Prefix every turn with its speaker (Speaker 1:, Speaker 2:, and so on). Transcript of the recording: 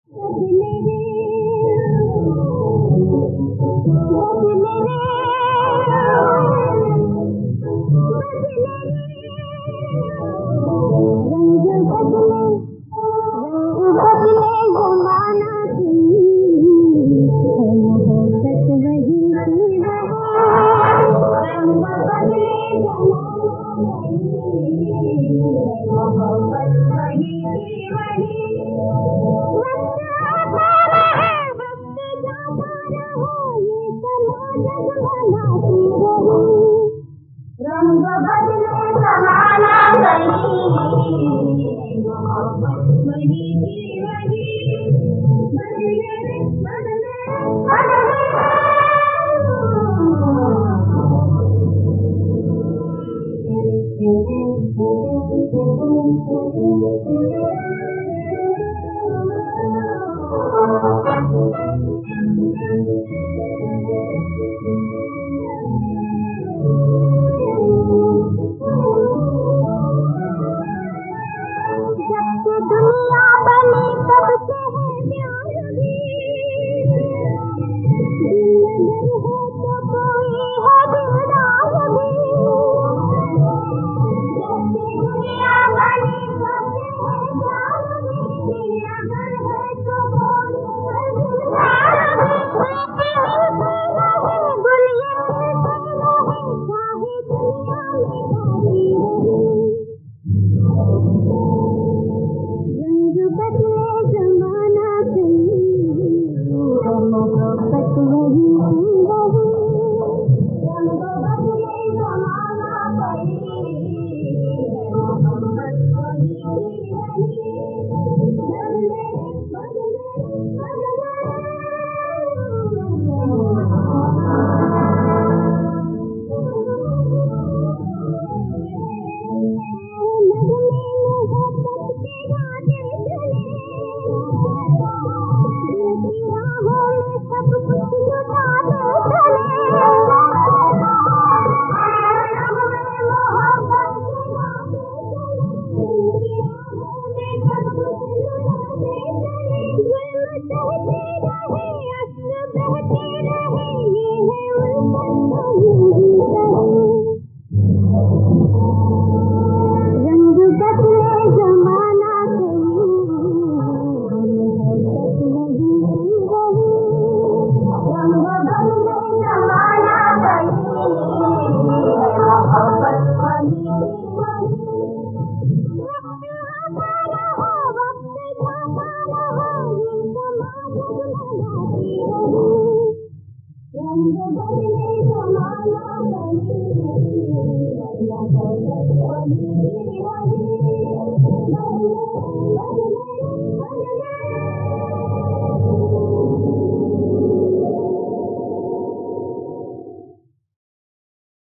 Speaker 1: रंग बदले जमाना वही मोहब्बत वही की वही बदले बदले बदले दुनिया बनी तब से है प्यार भी दिल है तो कोई है दिलदार भी दुनिया बनी तब से है प्यार भी दिल है तो कोई है दिलदार भी गुलिया चाहे दुनिया में बदले जमाना मोहब्बत वही वही रंग बदले जमाना वही मोहब्बत वही वही बदले बदले रंग बदले जमाना वही वही बदले बदले